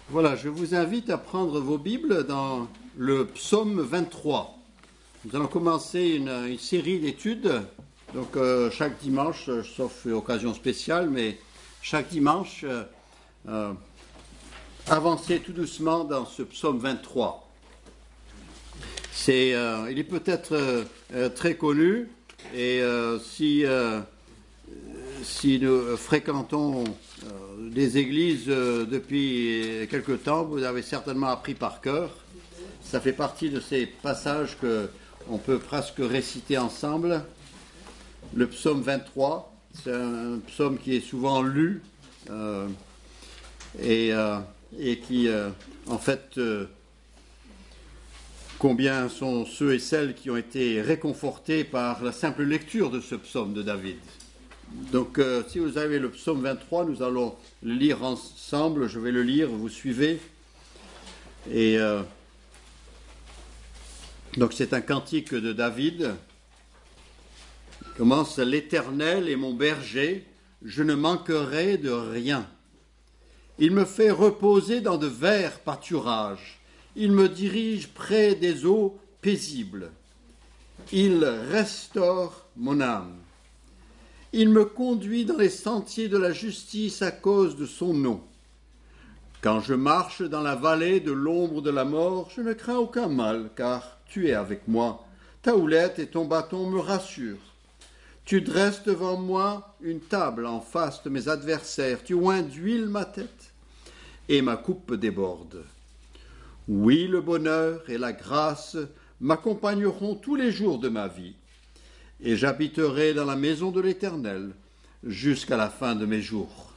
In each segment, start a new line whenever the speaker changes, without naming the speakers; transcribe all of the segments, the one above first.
Voilà, je vous invite à prendre vos Bibles dans le psaume 23. Nous allons commencer une série d'études, donc chaque dimanche, sauf occasion spéciale, mais chaque dimanche, avancer tout doucement dans ce psaume 23. Il est peut-être très connu, et si nous fréquentons des églises depuis quelque temps, vous avez certainement appris par cœur. Ça fait partie de ces passages qu'on peut presque réciter ensemble. Le psaume 23, c'est un psaume qui est souvent lu et qui, en fait, combien sont ceux et celles qui ont été réconfortés par la simple lecture de ce psaume de David. Donc, si vous avez le psaume 23, nous allons le lire ensemble. Je vais le lire, vous suivez. Et donc, c'est un cantique de David. Il commence « L'Éternel est mon berger, je ne manquerai de rien. Il me fait reposer dans de verts pâturages. Il me dirige près des eaux paisibles. Il restaure mon âme. Il me conduit dans les sentiers de la justice à cause de son nom. Quand je marche dans la vallée de l'ombre de la mort, je ne crains aucun mal, car tu es avec moi. Ta houlette et ton bâton me rassurent. Tu dresses devant moi une table en face de mes adversaires. Tu oins d'huile ma tête, et ma coupe déborde. Oui, le bonheur et la grâce m'accompagneront tous les jours de ma vie. Et j'habiterai dans la maison de l'Éternel jusqu'à la fin de mes jours.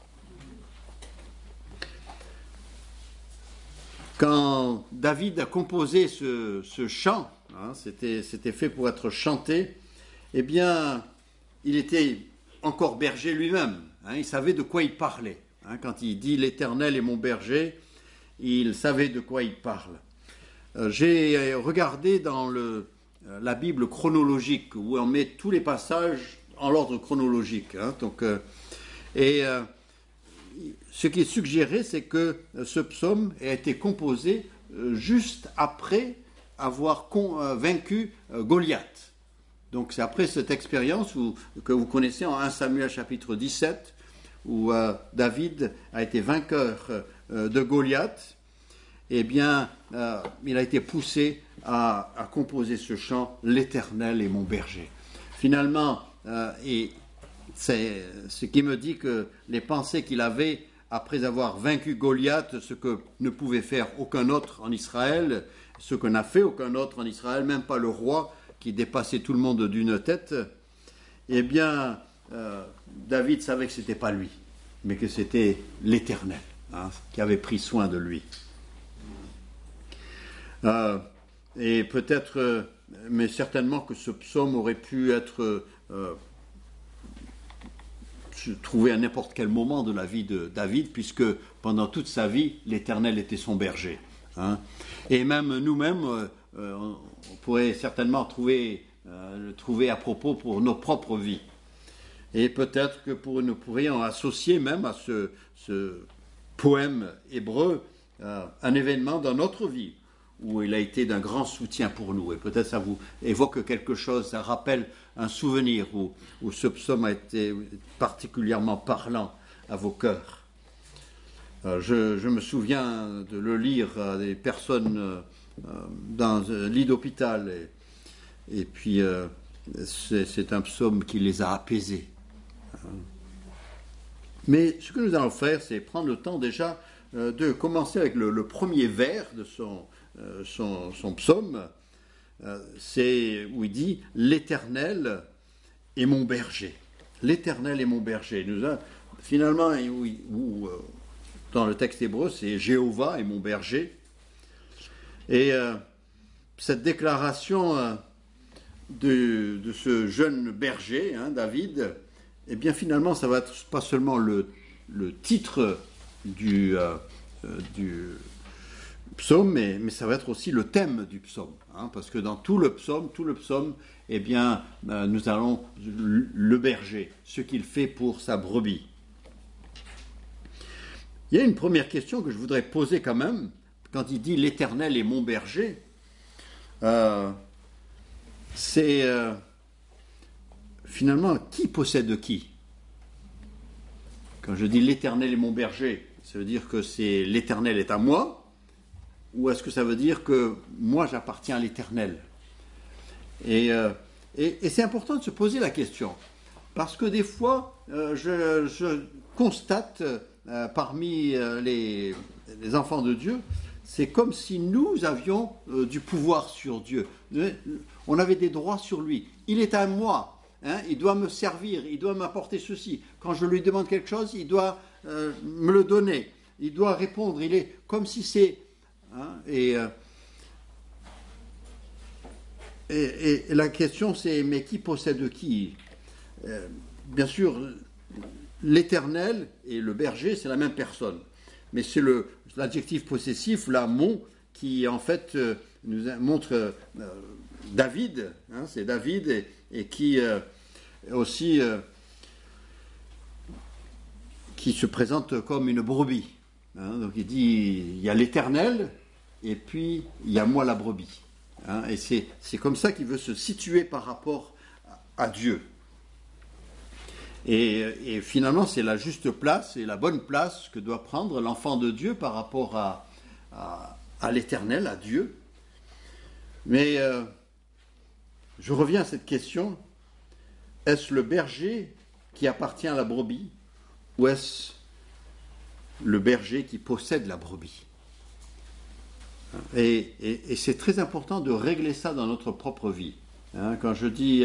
Quand David a composé ce chant, c'était fait pour être chanté, eh bien, il était encore berger lui-même. Il savait de quoi il parlait. Quand il dit « l'Éternel est mon berger », il savait de quoi il parle. J'ai regardé dans la Bible chronologique, où on met tous les passages en l'ordre chronologique. Ce qui est suggéré, c'est que ce psaume a été composé juste après avoir vaincu Goliath. Donc c'est après cette expérience que vous connaissez en 1 Samuel chapitre 17, où David a été vainqueur de Goliath. Eh bien, il a été poussé à composer ce chant « L'Éternel est mon berger ». Finalement, et c'est ce qui me dit que les pensées qu'il avait après avoir vaincu Goliath, ce que ne pouvait faire aucun autre en Israël, ce que n'a fait aucun autre en Israël, même pas le roi qui dépassait tout le monde d'une tête, eh bien, David savait que ce n'était pas lui, mais que c'était l'Éternel qui avait pris soin de lui. Et peut-être, mais certainement que ce psaume aurait pu être trouvé à n'importe quel moment de la vie de David, puisque pendant toute sa vie, l'Éternel était son berger. Et même nous-mêmes, on pourrait certainement le trouver à propos pour nos propres vies. Et peut-être que nous pourrions associer même à ce poème hébreu un événement dans notre vie, où il a été d'un grand soutien pour nous. Et peut-être ça vous évoque quelque chose, ça rappelle un souvenir où ce psaume a été particulièrement parlant à vos cœurs. Je me souviens de le lire à des personnes dans un lit d'hôpital. Et puis, c'est un psaume qui les a apaisés. Mais ce que nous allons faire, c'est prendre le temps déjà de commencer avec le premier vers de son psaume, c'est où il dit « L'Éternel est mon berger ». L'Éternel est mon berger. Finalement, dans le texte hébreu, c'est « Jéhovah est mon berger ». Et cette déclaration de ce jeune berger, David, eh bien finalement, ça va être pas seulement le titre du psaume, mais ça va être aussi le thème du psaume, parce que dans tout le psaume, eh bien, nous allons le berger, ce qu'il fait pour sa brebis. Il y a une première question que je voudrais poser quand même, quand il dit l'Éternel est mon berger. C'est finalement qui possède qui? Quand je dis l'Éternel est mon berger, ça veut dire que c'est l'Éternel est à moi, ou est-ce que ça veut dire que moi j'appartiens à l'Éternel? Et c'est important de se poser la question, parce que des fois je constate parmi les enfants de Dieu, c'est comme si nous avions du pouvoir sur Dieu. On avait des droits sur lui. Il est à moi, hein, il doit me servir, il doit m'apporter ceci. Quand je lui demande quelque chose, il doit me le donner. Il doit répondre. Il est comme si c'est... Hein, et la question c'est, mais qui possède qui? Bien sûr, l'Éternel et le berger, c'est la même personne. Mais c'est l'adjectif possessif, là, mon, qui en fait nous montre David, hein, c'est David, et qui aussi qui se présente comme une brebis. Hein, donc il dit, il y a l'Éternel, et puis il y a moi la brebis. Hein, et c'est comme ça qu'il veut se situer par rapport à Dieu. Et finalement, c'est la juste place et la bonne place que doit prendre l'enfant de Dieu par rapport à l'Éternel, à Dieu. Mais je reviens à cette question, est-ce le berger qui appartient à la brebis ou est-ce le berger qui possède la brebis? Et c'est très important de régler ça dans notre propre vie. Hein, quand je dis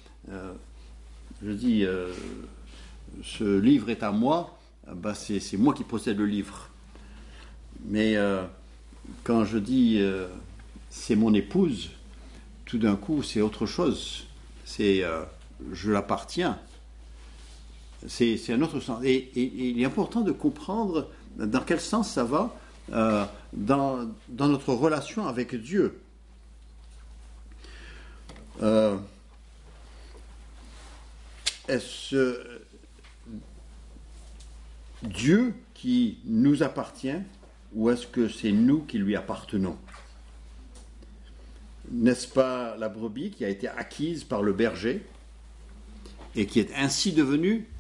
ce livre est à moi, ben c'est moi qui possède le livre. Mais quand je dis c'est mon épouse, tout d'un coup c'est autre chose. C'est je l'appartiens. C'est un autre sens. Et il est important de comprendre dans quel sens ça va dans notre relation avec Dieu. Est-ce Dieu qui nous appartient ou est-ce que c'est nous qui lui appartenons? N'est-ce pas la brebis qui a été acquise par le berger et qui est ainsi devenue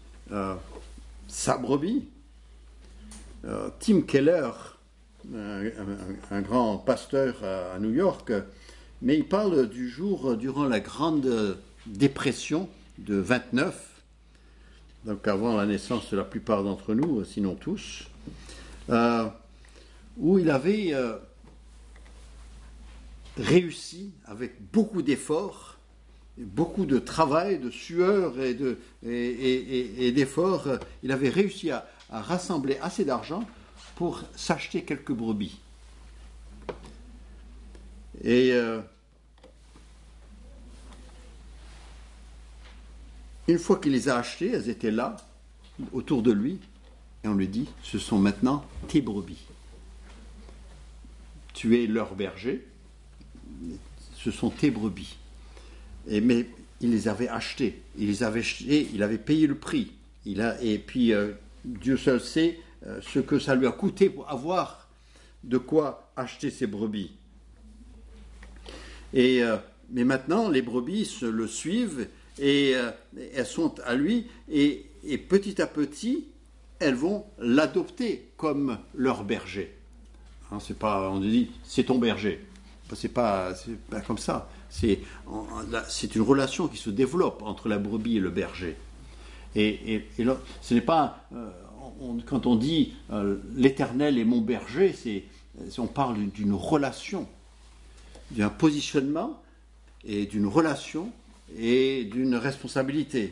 sa brebis? Tim Keller, un grand pasteur à New York, mais il parle du jour durant la Grande Dépression de 29, donc avant la naissance de la plupart d'entre nous, sinon tous, où il avait réussi avec beaucoup d'efforts, beaucoup de travail, de sueur et d'efforts, il avait réussi à rassembler assez d'argent pour s'acheter quelques brebis. Et une fois qu'il les a achetées, elles étaient là, autour de lui, et on lui dit, ce sont maintenant tes brebis. Tu es leur berger, ce sont tes brebis. Mais il les avait achetées, il avait payé le prix. Et puis Dieu seul sait ce que ça lui a coûté pour avoir de quoi acheter ces brebis. Mais maintenant, les brebis le suivent et elles sont à lui et petit à petit, elles vont l'adopter comme leur berger. Hein, c'est pas, on dit, c'est ton berger. C'est pas comme ça. C'est une relation qui se développe entre la brebis et le berger. Et là, ce n'est pas... quand on dit l'Éternel est mon berger, on parle d'une relation, d'un positionnement et d'une relation et d'une responsabilité.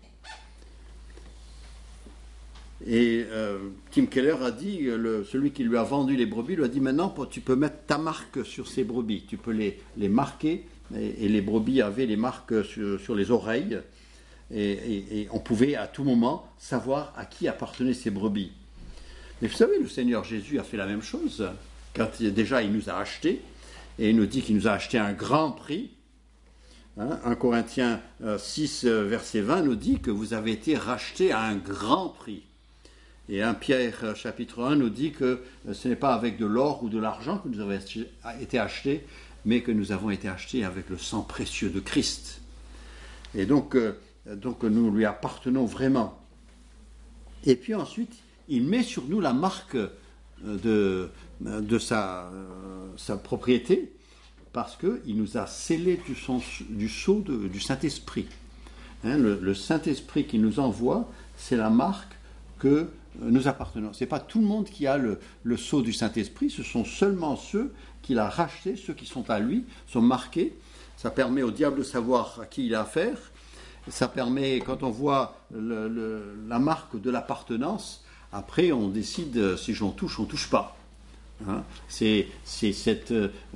Et Tim Keller a dit, celui qui lui a vendu les brebis lui a dit, maintenant tu peux mettre ta marque sur ces brebis, tu peux les marquer, et les brebis avaient les marques sur les oreilles, et on pouvait à tout moment savoir à qui appartenaient ces brebis. Mais vous savez, le Seigneur Jésus a fait la même chose, quand déjà il nous a achetés, et il nous dit qu'il nous a achetés à un grand prix. 1 Corinthiens 6, verset 20 nous dit que vous avez été rachetés à un grand prix. Et 1 Pierre chapitre 1 nous dit que ce n'est pas avec de l'or ou de l'argent que nous avons été achetés, mais que nous avons été achetés avec le sang précieux de Christ. Et donc nous lui appartenons vraiment. Et puis ensuite, il met sur nous la marque de sa propriété, parce qu'il nous a scellés du sceau du Saint-Esprit. Hein, le Saint-Esprit qui nous envoie, c'est la marque que nous appartenons. Ce n'est pas tout le monde qui a le sceau du Saint-Esprit, ce sont seulement ceux qu'il a rachetés, ceux qui sont à lui, sont marqués. Ça permet au diable de savoir à qui il a affaire. Ça permet, quand on voit la marque de l'appartenance, après on décide si j'en touche, on ne touche pas. Hein, si c'est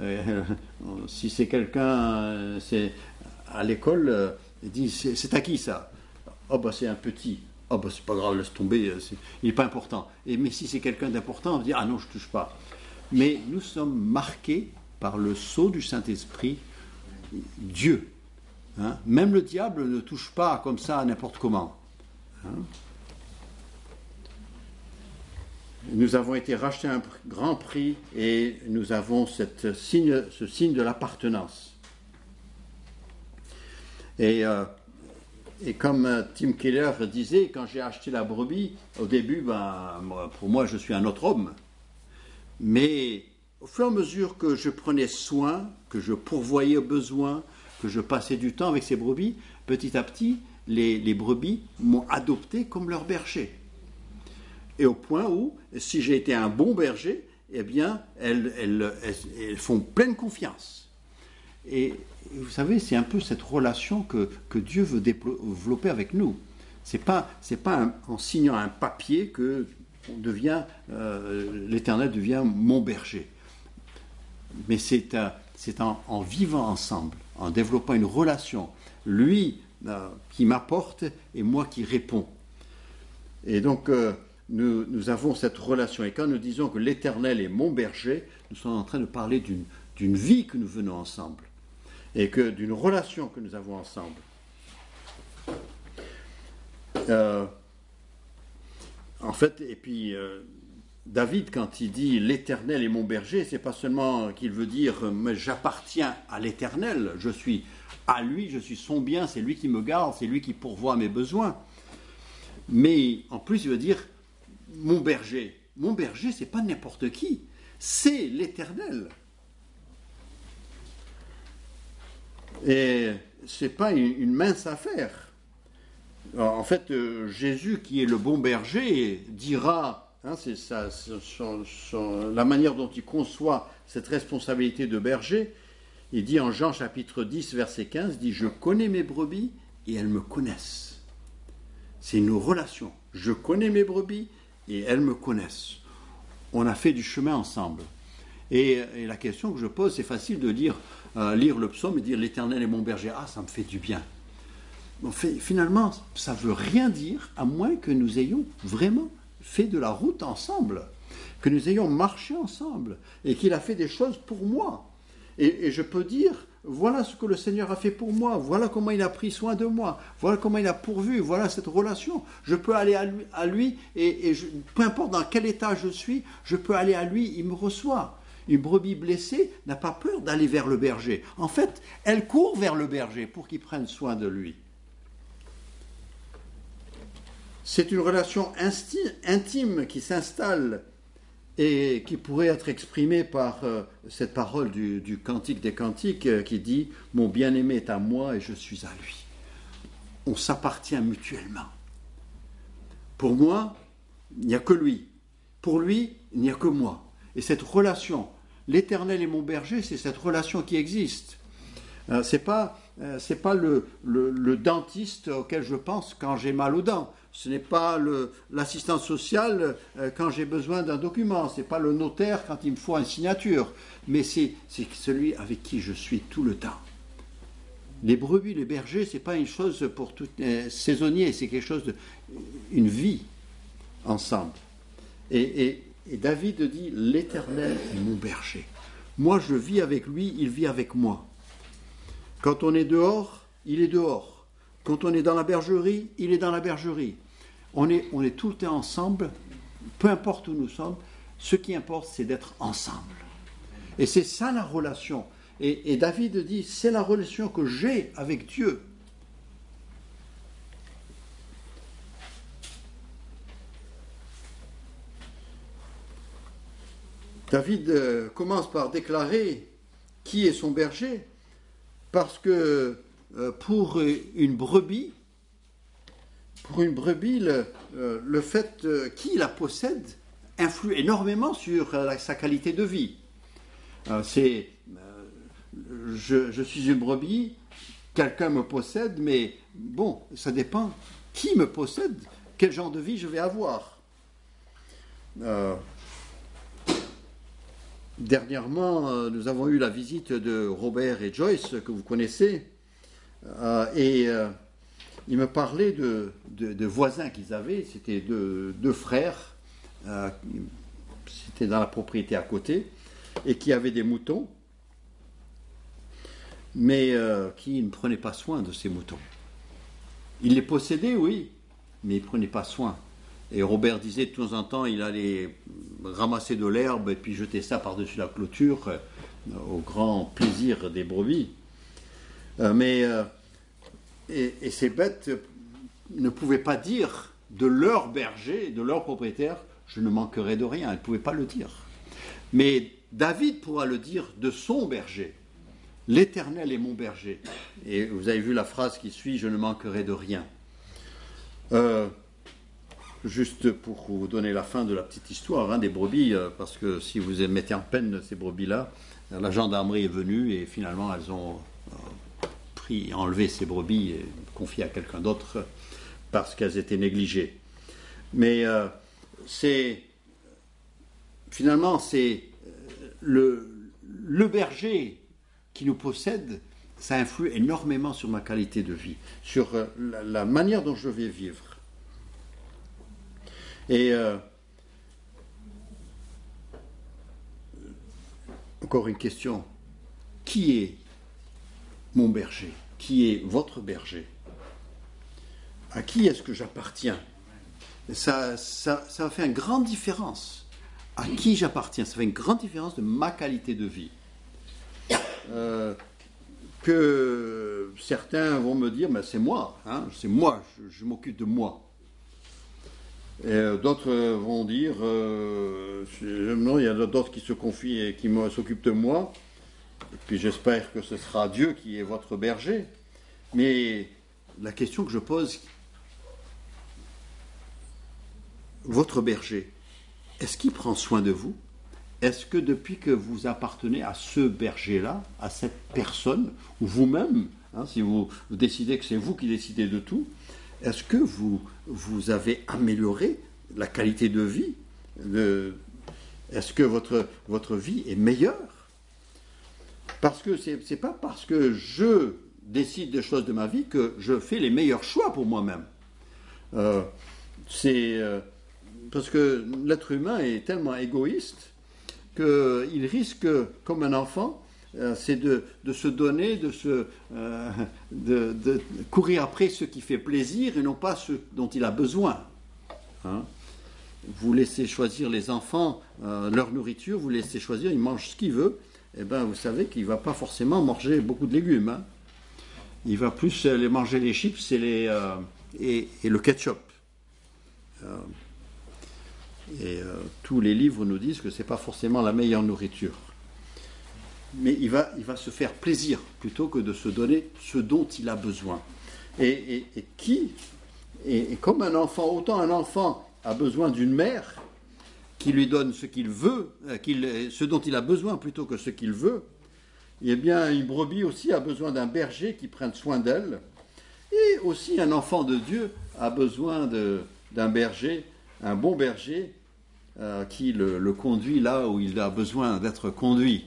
quelqu'un à l'école, il dit c'est à qui ça? Oh bah c'est un petit. Oh bah c'est pas grave, laisse tomber, il n'est pas important. Mais si c'est quelqu'un d'important, on va dire ah non, je ne touche pas. Mais nous sommes marqués par le sceau du Saint-Esprit, Dieu. Hein, même le diable ne touche pas comme ça n'importe comment. Hein. Nous avons été rachetés à un grand prix et nous avons ce signe de l'appartenance. Et comme Tim Keller disait, quand j'ai acheté la brebis, au début, pour moi, je suis un autre homme. Mais au fur et à mesure que je prenais soin, que je pourvoyais aux besoins, que je passais du temps avec ces brebis, petit à petit, les brebis m'ont adopté comme leur berger. Et au point où, si j'ai été un bon berger, eh bien, elles font pleine confiance. Et vous savez, c'est un peu cette relation que Dieu veut développer avec nous. C'est pas en signant un papier que l'Éternel devient mon berger. Mais c'est en vivant ensemble, en développant une relation. Lui qui m'apporte et moi qui réponds. Et donc, nous avons cette relation. Et quand nous disons que l'Éternel est mon berger, nous sommes en train de parler d'une vie que nous venons ensemble. Et d'une relation que nous avons ensemble. En fait, et puis David, quand il dit l'Éternel est mon berger, c'est pas seulement qu'il veut dire mais j'appartiens à l'Éternel, je suis à lui, je suis son bien, c'est lui qui me garde, c'est lui qui pourvoit mes besoins. Mais en plus, il veut dire mon berger. Mon berger, c'est pas n'importe qui, c'est l'Éternel. Et c'est pas une mince affaire. Alors, en fait, Jésus, qui est le bon berger, dira, hein, c'est la manière dont il conçoit cette responsabilité de berger. Il dit en Jean chapitre 10, verset 15, il dit « Je connais mes brebis et elles me connaissent ». C'est une relation. Je connais mes brebis et elles me connaissent. On a fait du chemin ensemble. Et la question que je pose, c'est facile de lire le psaume et dire « L'Éternel est mon berger ». Ah, ça me fait du bien. Bon, finalement, ça ne veut rien dire à moins que nous ayons vraiment fait de la route ensemble, que nous ayons marché ensemble et qu'il a fait des choses pour moi. Et je peux dire, voilà ce que le Seigneur a fait pour moi, voilà comment il a pris soin de moi, voilà comment il a pourvu, voilà cette relation. Je peux aller à lui et peu importe dans quel état je suis, je peux aller à lui, il me reçoit. Une brebis blessée n'a pas peur d'aller vers le berger. En fait, elle court vers le berger pour qu'il prenne soin de lui. C'est une relation intime qui s'installe et qui pourrait être exprimée par cette parole du Cantique des Cantiques qui dit « Mon bien-aimé est à moi et je suis à lui ». On s'appartient mutuellement. Pour moi, il n'y a que lui. Pour lui, il n'y a que moi. Et cette relation, l'Éternel est mon berger, c'est cette relation qui existe. C'est pas le dentiste auquel je pense quand j'ai mal aux dents. Ce n'est pas l'assistant social quand j'ai besoin d'un document. Ce n'est pas le notaire quand il me faut une signature. Mais c'est celui avec qui je suis tout le temps. Les brebis, les bergers, ce n'est pas une chose pour tout saisonnier. C'est quelque chose une vie ensemble. Et David dit, l'Éternel est mon berger. Moi, je vis avec lui, il vit avec moi. Quand on est dehors, il est dehors. Quand on est dans la bergerie, il est dans la bergerie. On est tout le temps ensemble peu importe où nous sommes, ce qui importe, c'est d'être ensemble. Et c'est ça la relation. Et David dit, c'est la relation que j'ai avec Dieu. David commence par déclarer qui est son berger, parce que pour une brebis, le fait qui la possède influe énormément sur sa qualité de vie. Je suis une brebis, quelqu'un me possède, mais bon, ça dépend qui me possède, quel genre de vie je vais avoir. Dernièrement, nous avons eu la visite de Robert et Joyce, que vous connaissez, et ils me parlaient de voisins qu'ils avaient. C'était deux frères, c'était dans la propriété à côté, et qui avaient des moutons, mais qui ne prenaient pas soin de ces moutons. Ils les possédaient, oui, mais ils ne prenaient pas soin. Et Robert disait de temps en temps, il allait ramasser de l'herbe et puis jeter ça par-dessus la clôture, au grand plaisir des brebis. Et ces bêtes ne pouvaient pas dire de leur berger, de leur propriétaire, je ne manquerai de rien. Elles ne pouvaient pas le dire. Mais David pourra le dire de son berger. L'Éternel est mon berger. Et vous avez vu la phrase qui suit, je ne manquerai de rien. Juste pour vous donner la fin de la petite histoire des brebis, parce que si vous mettez en peine ces brebis-là, la gendarmerie est venue et finalement elles ont enlevé ces brebis et confié à quelqu'un d'autre parce qu'elles étaient négligées. Mais finalement c'est le berger qui nous possède, ça influe énormément sur ma qualité de vie, sur la manière dont je vais vivre. Et encore une question, qui est mon berger? Qui est votre berger? À qui est-ce que j'appartiens? Ça fait une grande différence. À qui j'appartiens? Ça fait une grande différence de ma qualité de vie. Que certains vont me dire, mais c'est moi, je m'occupe de moi. Et d'autres vont dire, non, il y a d'autres qui se confient et qui s'occupent de moi. Et puis j'espère que ce sera Dieu qui est votre berger. Mais la question que je pose, votre berger, est-ce qu'il prend soin de vous? Est-ce que depuis que vous appartenez à ce berger-là, à cette personne, ou vous-même, si vous décidez que c'est vous qui décidez de tout, est-ce que vous avez amélioré la qualité de vie? Est-ce que votre vie est meilleure? Parce que c'est pas parce que je décide des choses de ma vie que je fais les meilleurs choix pour moi-même. Parce que l'être humain est tellement égoïste qu'il risque, comme un enfant, c'est de se donner, de courir après ce qui fait plaisir et non pas ce dont il a besoin. Vous laissez choisir les enfants leur nourriture, vous laissez choisir, ils mangent ce qu'ils veulent, et bien vous savez qu'il ne va pas forcément manger beaucoup de légumes. Il va plus manger les chips et le ketchup. Tous les livres nous disent que ce n'est pas forcément la meilleure nourriture. Mais il va se faire plaisir plutôt que de se donner ce dont il a besoin. Et comme un enfant, autant un enfant a besoin d'une mère qui lui donne ce qu'il veut, ce dont il a besoin plutôt que ce qu'il veut, eh bien une brebis aussi a besoin d'un berger qui prenne soin d'elle. Et aussi un enfant de Dieu a besoin d'un berger, un bon berger qui le conduit là où il a besoin d'être conduit.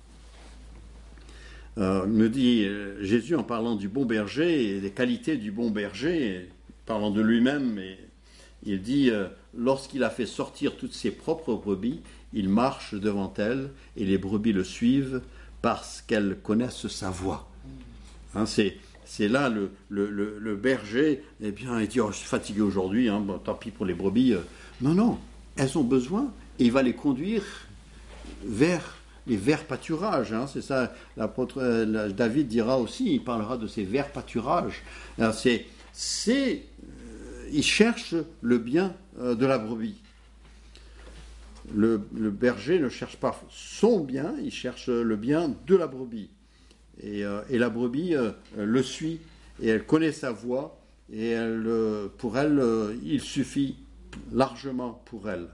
Me dit Jésus en parlant du bon berger et des qualités du bon berger, parlant de lui-même, il dit lorsqu'il a fait sortir toutes ses propres brebis, il marche devant elles et les brebis le suivent parce qu'elles connaissent sa voix. C'est là le berger, eh bien, il dit je suis fatigué aujourd'hui, tant pis pour les brebis. Non, elles ont besoin, et il va les conduire vers les verts pâturages. Hein. C'est ça, l'apôtre David dira aussi, il parlera de ces verts pâturages. Alors il cherche le bien de la brebis. Le berger ne cherche pas son bien, il cherche le bien de la brebis. Et la brebis le suit, et elle connaît sa voix, et pour elle, il suffit largement pour elle.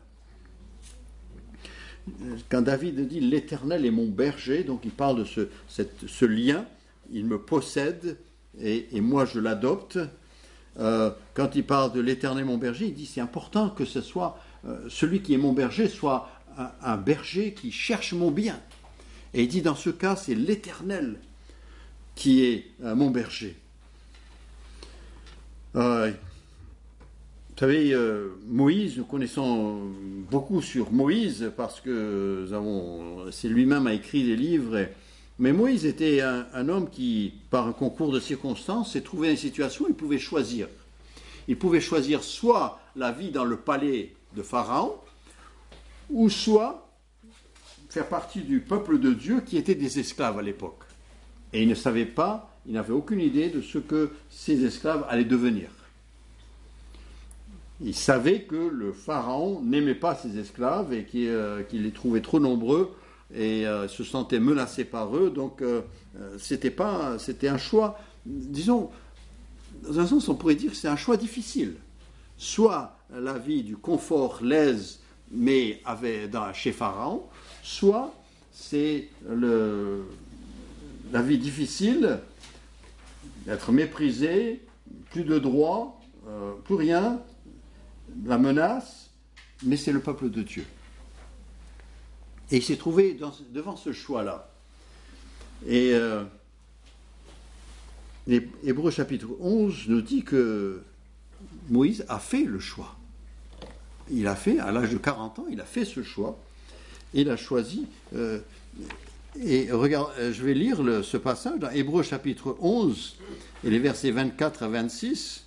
Quand David dit « l'Éternel est mon berger », donc il parle de ce lien, il me possède, et moi je l'adopte. Quand il parle de l'Éternel mon berger, il dit c'est important que ce soit celui qui est mon berger soit un berger qui cherche mon bien. Et il dit dans ce cas, c'est l'Éternel qui est mon berger. Vous savez, Moïse, nous connaissons beaucoup sur Moïse parce que c'est lui-même a écrit des livres. Mais Moïse était un homme qui, par un concours de circonstances, s'est trouvé dans une situation où il pouvait choisir. Il pouvait choisir soit la vie dans le palais de Pharaon, ou soit faire partie du peuple de Dieu qui était des esclaves à l'époque. Et il ne savait pas, il n'avait aucune idée de ce que ces esclaves allaient devenir. Il savait que le Pharaon n'aimait pas ses esclaves et qu'il les trouvait trop nombreux et se sentait menacé par eux. Donc c'était un choix, disons, dans un sens on pourrait dire que c'est un choix difficile. Soit la vie du confort, l'aise, mais chez Pharaon, soit c'est la vie difficile, d'être méprisé, plus de droits, plus rien, la menace, mais c'est le peuple de Dieu. Et il s'est trouvé devant ce choix-là. Et Hébreux chapitre 11 nous dit que Moïse a fait le choix. Il a fait, à l'âge de 40 ans, il a fait ce choix. Il a choisi. Et regarde, je vais lire ce passage dans Hébreux chapitre 11 et les versets 24 à 26.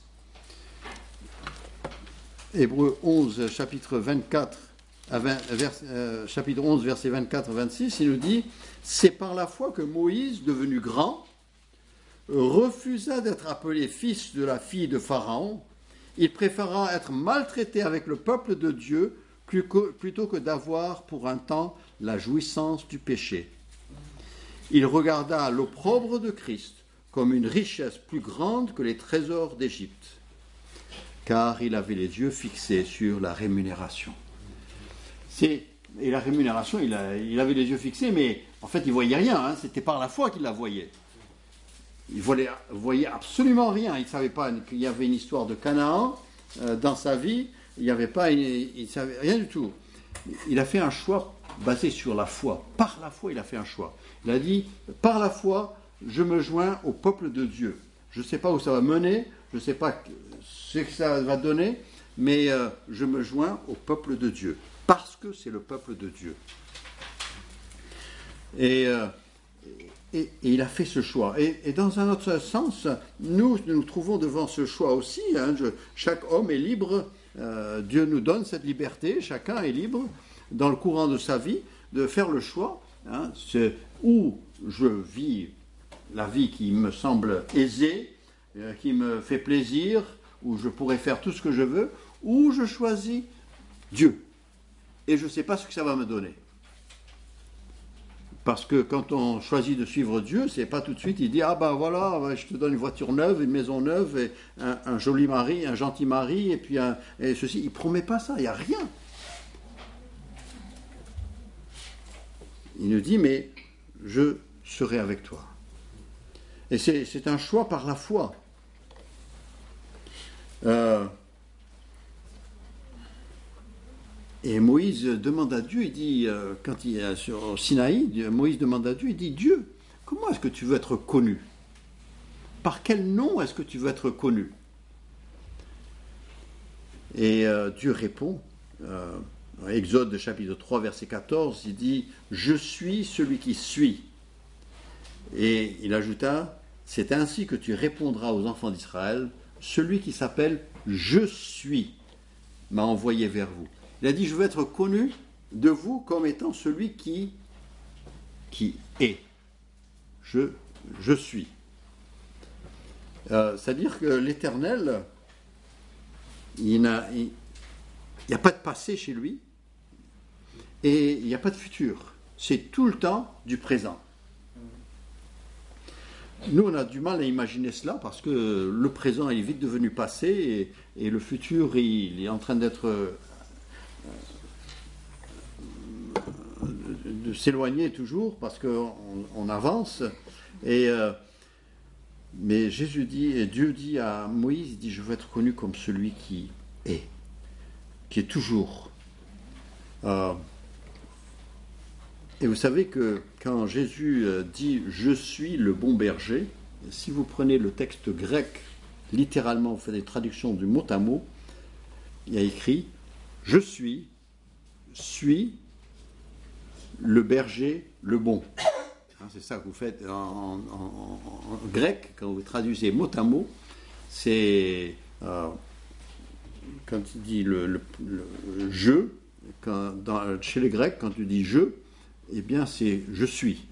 Hébreux 11, chapitre 24 chapitre 11, versets 24 à 26, il nous dit « C'est par la foi que Moïse, devenu grand, refusa d'être appelé fils de la fille de Pharaon. Il préféra être maltraité avec le peuple de Dieu plutôt que d'avoir pour un temps la jouissance du péché. Il regarda l'opprobre de Christ comme une richesse plus grande que les trésors d'Égypte, car il avait les yeux fixés sur la rémunération. » Et la rémunération, il avait les yeux fixés, mais en fait, il ne voyait rien. Hein, c'était par la foi qu'il la voyait. Il voyait absolument rien. Il ne savait pas qu'il y avait une histoire de Canaan dans sa vie. Il ne savait rien du tout. Il a fait un choix basé sur la foi. Par la foi, il a fait un choix. Il a dit, par la foi, je me joins au peuple de Dieu. Je ne sais pas où ça va mener, je ne sais pas ce que ça va donner, mais je me joins au peuple de Dieu. Parce que c'est le peuple de Dieu. Et il a fait ce choix. Et dans un autre sens, nous trouvons devant ce choix aussi. Hein, chaque homme est libre. Dieu nous donne cette liberté. Chacun est libre, dans le courant de sa vie, de faire le choix. Hein, c'est où je vis la vie qui me semble aisée, qui me fait plaisir, où je pourrais faire tout ce que je veux, ou je choisis Dieu. Et je ne sais pas ce que ça va me donner. Parce que quand on choisit de suivre Dieu, c'est pas tout de suite, il dit, ah ben voilà, je te donne une voiture neuve, une maison neuve, et un joli mari, un gentil mari, et puis et ceci. Il ne promet pas ça, il n'y a rien. Il nous dit, mais je serai avec toi. Et c'est un choix par la foi. Et Moïse demande à Dieu, il dit, quand il est sur Sinaï, Moïse demande à Dieu, il dit, Dieu, comment est-ce que tu veux être connu? Par quel nom est-ce que tu veux être connu? Et Dieu répond, Exode chapitre 3, verset 14, il dit, je suis celui qui suis. Et il ajouta, c'est ainsi que tu répondras aux enfants d'Israël, celui qui s'appelle Je suis m'a envoyé vers vous. Il a dit, je veux être connu de vous comme étant celui qui est. Je suis. C'est-à-dire que l'Éternel, il n'y a pas de passé chez lui et il n'y a pas de futur. C'est tout le temps du présent. Nous, on a du mal à imaginer cela parce que le présent est vite devenu passé et le futur, il est en train d'être de s'éloigner toujours parce qu'on avance. Mais Jésus dit, et Dieu dit à Moïse, il dit, je veux être connu comme celui qui est toujours. Et vous savez que quand Jésus dit « Je suis le bon berger », si vous prenez le texte grec, littéralement, vous faites des traductions du mot à mot, il y a écrit « Je suis le berger le bon ». C'est ça que vous faites en grec, quand vous traduisez mot à mot, c'est quand il dit le je, chez les Grecs, quand tu dis je, eh bien c'est je suis.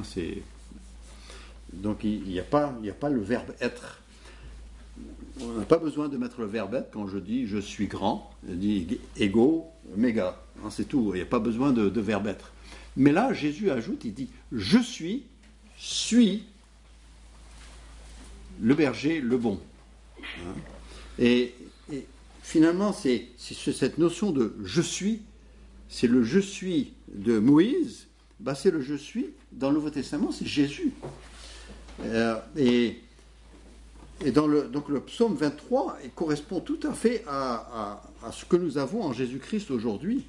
Donc il n'y a pas le verbe être. On n'a pas besoin de mettre le verbe être quand je dis je suis grand, je dis ego, méga. C'est tout, il n'y a pas besoin de verbe être. Mais là, Jésus ajoute, il dit je suis le berger, le bon. Et finalement, c'est cette notion de je suis, c'est le je suis de Moïse, c'est le je suis dans le Nouveau Testament, c'est Jésus. Et donc le psaume 23 correspond tout à fait à ce que nous avons en Jésus-Christ aujourd'hui.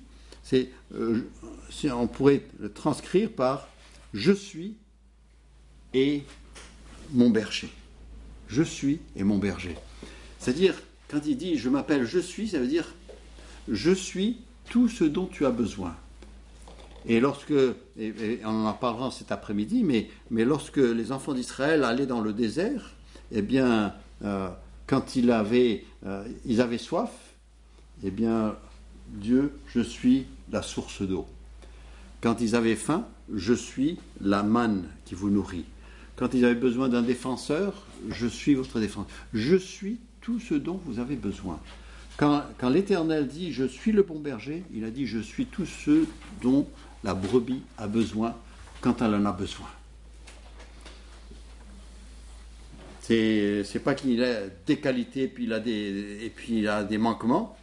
On pourrait le transcrire par « Je suis et mon berger ». Je suis et mon berger. C'est-à-dire, quand il dit « je m'appelle je suis », ça veut dire « je suis tout ce dont tu as besoin ». Et on en parlera cet après-midi, mais lorsque les enfants d'Israël allaient dans le désert, eh bien, quand ils avaient soif, eh bien, Dieu, je suis la source d'eau. Quand ils avaient faim, je suis la manne qui vous nourrit. Quand ils avaient besoin d'un défenseur, je suis votre défenseur. Je suis tout ce dont vous avez besoin. Quand l'Éternel dit « Je suis le bon berger », il a dit « Je suis tout ce dont la brebis a besoin quand elle en a besoin ». C'est pas qu'il a des qualités puis il a des manquements.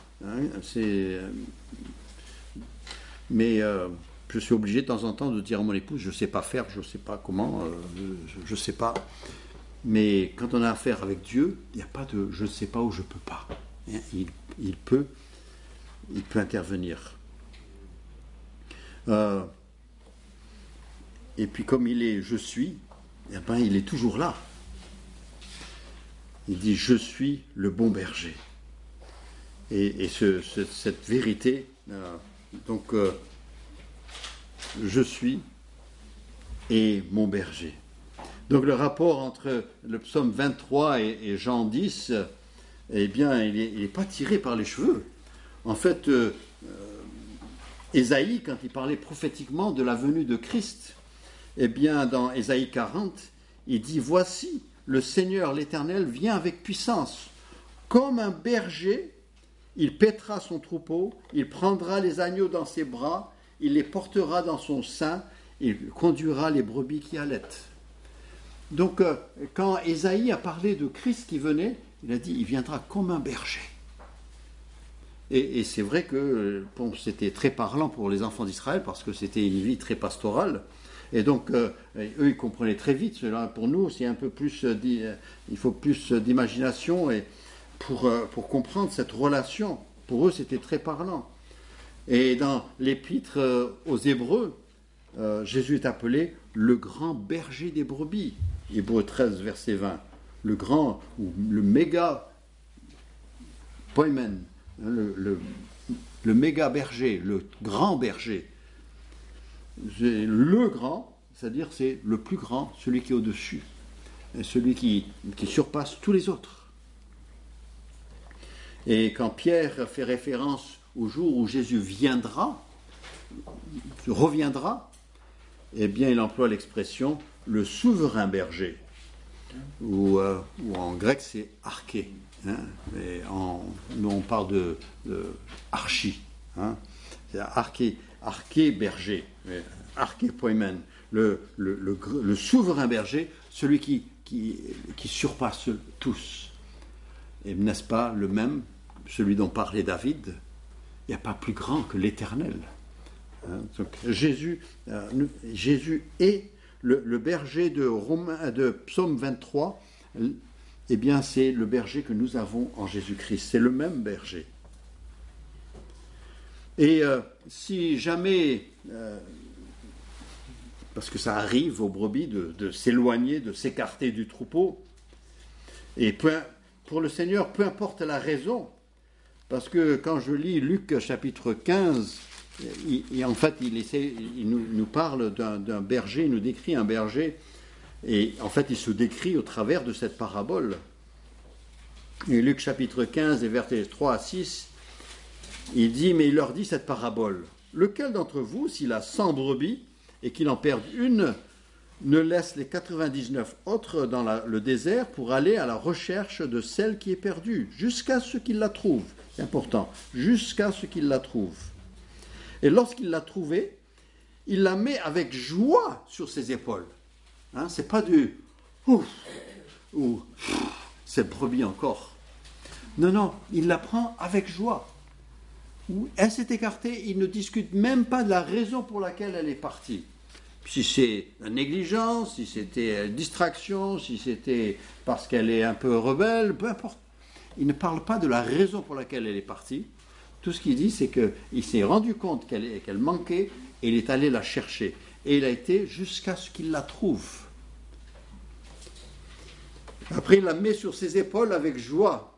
Mais je suis obligé de temps en temps de dire à mon épouse, je ne sais pas faire, je ne sais pas comment, je ne sais pas. Mais quand on a affaire avec Dieu, il n'y a pas de je ne sais pas ou je ne peux pas. Il peut intervenir. Et puis comme il est je suis, il est toujours là. Il dit je suis le bon berger. Et cette vérité, je suis et mon berger. Donc le rapport entre le psaume 23 et Jean 10, eh bien, il n'est pas tiré par les cheveux. En fait, Ésaïe, quand il parlait prophétiquement de la venue de Christ, eh bien, dans Ésaïe 40, il dit « Voici, le Seigneur, l'Éternel, vient avec puissance. Comme un berger, il paîtra son troupeau, il prendra les agneaux dans ses bras, il les portera dans son sein, il conduira les brebis qui allaitent. » Donc, quand Ésaïe a parlé de Christ qui venait, il a dit, il viendra comme un berger. Et c'est vrai que c'était très parlant pour les enfants d'Israël, parce que c'était une vie très pastorale. Et donc, eux, ils comprenaient très vite. Cela, pour nous, c'est un peu plus, il faut plus d'imagination pour comprendre cette relation. Pour eux, c'était très parlant. Et dans l'épître aux Hébreux, Jésus est appelé le grand berger des brebis. Hébreux 13, verset 20. Le grand, ou le méga poimen, le méga berger, le grand berger. Le grand, c'est-à-dire c'est le plus grand, celui qui est au-dessus, celui qui surpasse tous les autres. Et quand Pierre fait référence au jour où Jésus reviendra, eh bien il emploie l'expression le souverain berger, ou en grec c'est arché, hein, mais nous on parle de archi, hein, c'est arché berger, arché poimen, le souverain berger, celui qui surpasse tous. Et n'est-ce pas le même, celui dont parlait David? Il n'y a pas plus grand que l'Éternel. Hein, donc Jésus est le berger de Psaume 23. Eh bien, c'est le berger que nous avons en Jésus-Christ. C'est le même berger. Et si jamais, parce que ça arrive aux brebis de s'éloigner, de s'écarter du troupeau, et pour le Seigneur, peu importe la raison, parce que quand je lis Luc chapitre 15, en fait, il nous parle d'un berger, il nous décrit un berger, et en fait, il se décrit au travers de cette parabole. Et Luc chapitre 15, et versets 3 à 6, il dit, mais il leur dit cette parabole. Lequel d'entre vous, s'il a 100 brebis et qu'il en perde une, ne laisse les 99 autres dans le désert pour aller à la recherche de celle qui est perdue, jusqu'à ce qu'il la trouve. C'est important, jusqu'à ce qu'il la trouve. Et lorsqu'il l'a trouvée, il la met avec joie sur ses épaules. Hein, c'est pas du ouf ou cette brebis encore. Non, il la prend avec joie. Elle s'est écartée, il ne discute même pas de la raison pour laquelle elle est partie. Si c'est la négligence, si c'était une distraction, si c'était parce qu'elle est un peu rebelle, peu importe. Il ne parle pas de la raison pour laquelle elle est partie. Tout ce qu'il dit, c'est qu'il s'est rendu compte qu'elle manquait et il est allé la chercher. Et il a été jusqu'à ce qu'il la trouve. Après, il la met sur ses épaules avec joie.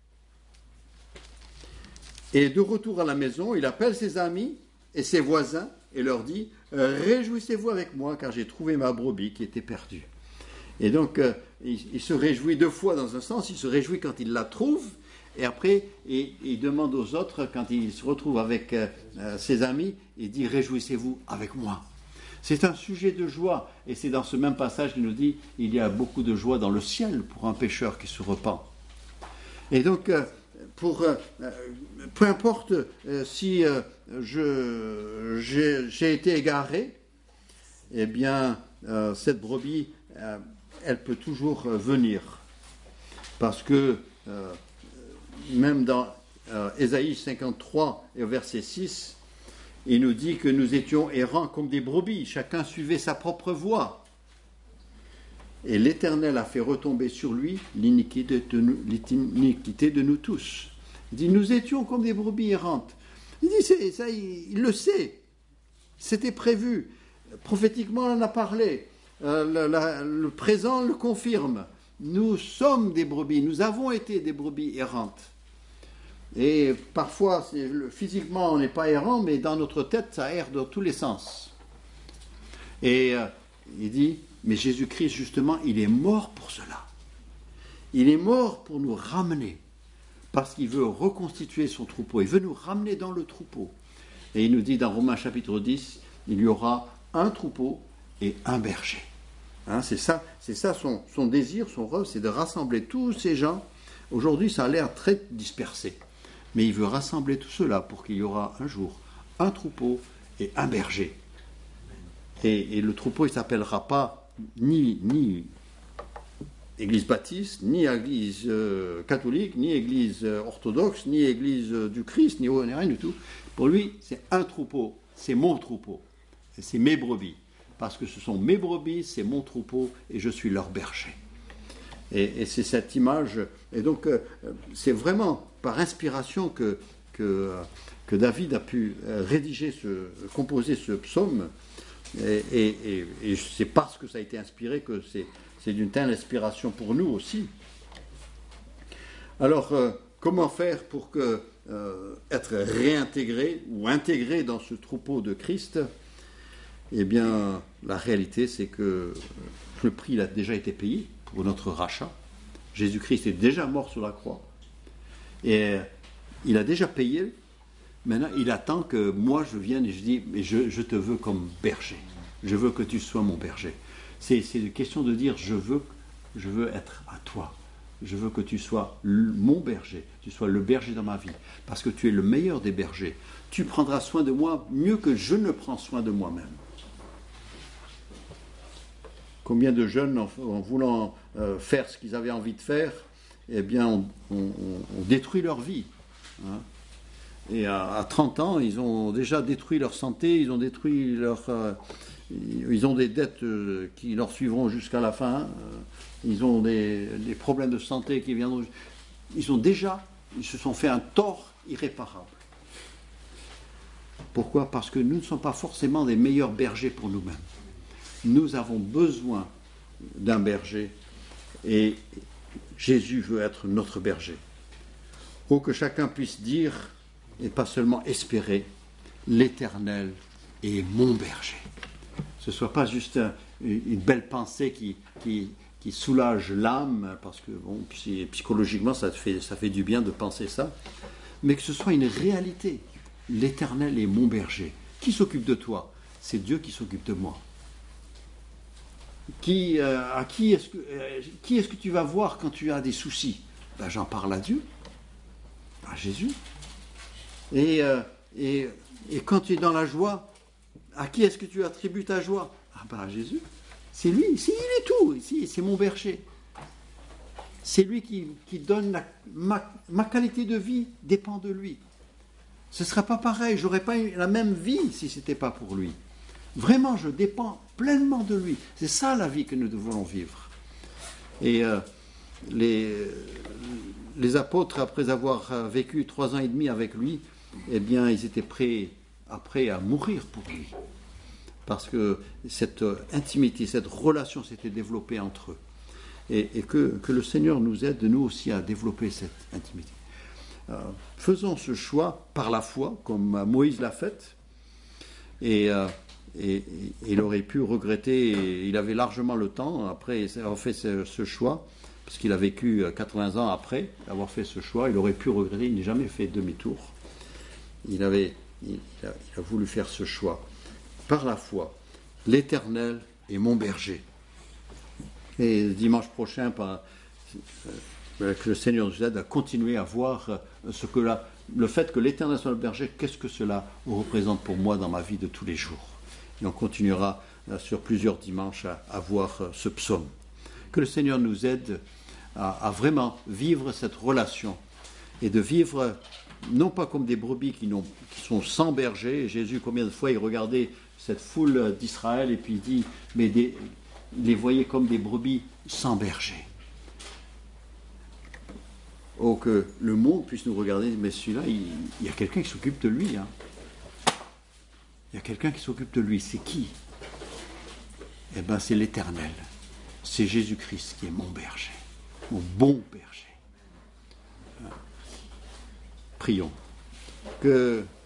Et de retour à la maison, il appelle ses amis et ses voisins et leur dit « Réjouissez-vous avec moi, car j'ai trouvé ma brebis qui était perdue. » Et donc, il se réjouit deux fois dans un sens. Il se réjouit quand il la trouve, et après, il demande aux autres, quand il se retrouve avec ses amis, il dit « Réjouissez-vous avec moi. » C'est un sujet de joie, et c'est dans ce même passage qu'il nous dit « Il y a beaucoup de joie dans le ciel pour un pécheur qui se repent. » Et donc, peu importe si j'ai été égaré, eh bien, cette brebis, elle peut toujours venir. Parce que même dans Ésaïe 53 et au verset 6, il nous dit que nous étions errants comme des brebis, chacun suivait sa propre voie. Et l'Éternel a fait retomber sur lui l'iniquité de nous tous. Il dit, nous étions comme des brebis errantes. Il dit, ça, il le sait. C'était prévu. Prophétiquement, on en a parlé. Le présent le confirme. Nous sommes des brebis. Nous avons été des brebis errantes. Et parfois, physiquement, on n'est pas errant, mais dans notre tête, ça erre dans tous les sens. Et il dit, mais Jésus-Christ, justement, il est mort pour cela. Il est mort pour nous ramener, parce qu'il veut reconstituer son troupeau. Il veut nous ramener dans le troupeau. Et il nous dit dans Romains chapitre 10, il y aura un troupeau et un berger. Hein, c'est ça son désir, son rêve, c'est de rassembler tous ces gens. Aujourd'hui, ça a l'air très dispersé. Mais il veut rassembler tout cela pour qu'il y aura un jour un troupeau et un berger. Et le troupeau, il ne s'appellera pas ni église baptiste, ni église catholique, ni église orthodoxe, ni église du Christ, ni rien du tout. Pour lui, c'est un troupeau, c'est mon troupeau, c'est mes brebis. Parce que ce sont mes brebis, c'est mon troupeau, et je suis leur berger. Et c'est cette image. Et donc, c'est vraiment par inspiration que David a pu composer ce psaume. Et c'est parce que ça a été inspiré que c'est d'une telle inspiration pour nous aussi. Alors, comment faire pour être réintégré ou intégré dans ce troupeau de Christ? Eh bien, la réalité, c'est que le prix a déjà été payé pour notre rachat. Jésus-Christ est déjà mort sur la croix. Et il a déjà payé, Maintenant, il attend que moi je vienne et je dis, mais je te veux comme berger. Je veux que tu sois mon berger. C'est une question de dire, je veux être à toi. Je veux que tu sois mon berger, tu sois le berger dans ma vie, parce que tu es le meilleur des bergers. Tu prendras soin de moi mieux que je ne prends soin de moi-même. Combien de jeunes, en voulant faire ce qu'ils avaient envie de faire, eh bien, on détruit leur vie. Hein. Et à 30 ans, ils ont déjà détruit leur santé, ils ont détruit ils ont des dettes qui leur suivront jusqu'à la fin. Ils ont des problèmes de santé qui viendront. Ils se sont fait un tort irréparable. Pourquoi ? Parce que nous ne sommes pas forcément des meilleurs bergers pour nous-mêmes. Nous avons besoin d'un berger et Jésus veut être notre berger. Oh, que chacun puisse dire, et pas seulement espérer, l'Éternel est mon berger. Ce ne soit pas juste une belle pensée qui soulage l'âme, parce que bon, psychologiquement ça fait du bien de penser ça, mais que ce soit une réalité. L'Éternel est mon berger. Qui s'occupe de toi ? C'est Dieu qui s'occupe de moi. Qui est-ce que tu vas voir quand tu as des soucis ? Ben, j'en parle à Dieu, à Jésus. Et quand tu es dans la joie, à qui est-ce que tu attribues ta joie ? Ah ben à Jésus. C'est lui, il est tout, c'est mon berger. C'est lui qui donne ma qualité de vie dépend de lui. Ce ne sera pas pareil, je n'aurais pas la même vie si ce n'était pas pour lui. Vraiment, je dépends pleinement de lui. C'est ça la vie que nous devons vivre. Et les apôtres, après avoir vécu 3 ans et demi avec lui, eh bien, ils étaient prêts à mourir pour lui. Parce que cette intimité, cette relation s'était développée entre eux. Et que le Seigneur nous aide, nous aussi, à développer cette intimité. Faisons ce choix par la foi, comme Moïse l'a fait. Et il aurait pu regretter, il avait largement le temps, après avoir fait ce choix, parce qu'il a vécu 80 ans après avoir fait ce choix, il aurait pu regretter, il n'a jamais fait demi-tour. Il a voulu faire ce choix. Par la foi, l'Éternel est mon berger. Et dimanche prochain, que le Seigneur nous aide à continuer à voir le fait que l'Éternel soit le berger, qu'est-ce que cela représente pour moi dans ma vie de tous les jours. Et on continuera sur plusieurs dimanches à voir ce psaume. Que le Seigneur nous aide à vraiment vivre cette relation et de vivre non pas comme des brebis qui sont sans berger. Jésus, combien de fois il regardait cette foule d'Israël et puis il dit, mais il les voyait comme des brebis sans berger. Oh, que le monde puisse nous regarder, mais celui-là, il y a quelqu'un qui s'occupe de lui. Hein. Il y a quelqu'un qui s'occupe de lui. C'est qui ? Eh bien, c'est l'Éternel. C'est Jésus-Christ qui est mon berger, mon bon berger. Prions. Que